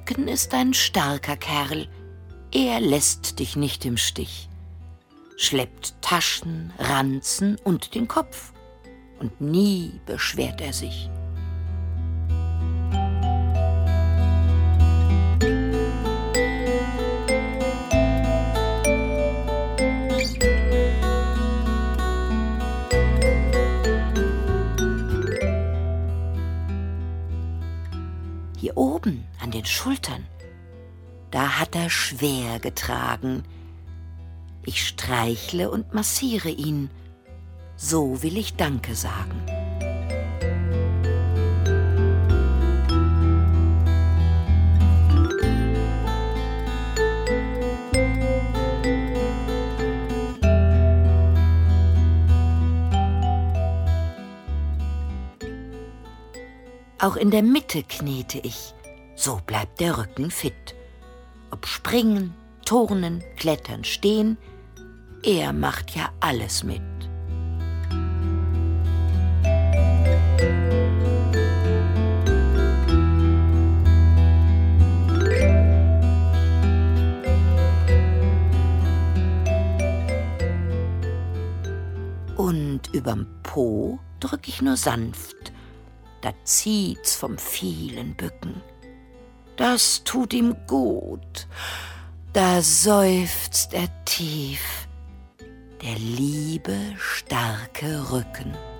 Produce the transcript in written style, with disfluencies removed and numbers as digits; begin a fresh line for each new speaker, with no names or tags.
Rücken ist ein starker Kerl, er lässt dich nicht im Stich. Schleppt Taschen, Ranzen und den Kopf, und nie beschwert er sich. Hier oben an den Schultern, da hat er schwer getragen. Ich streichle und massiere ihn, so will ich Danke sagen. Auch in der Mitte knete ich, so bleibt der Rücken fit. Ob springen, turnen, klettern, stehen, er macht ja alles mit. Und überm Po drück ich nur sanft, da zieht's vom vielen Bücken. Das tut ihm gut, da seufzt er tief, der liebe, starke Rücken.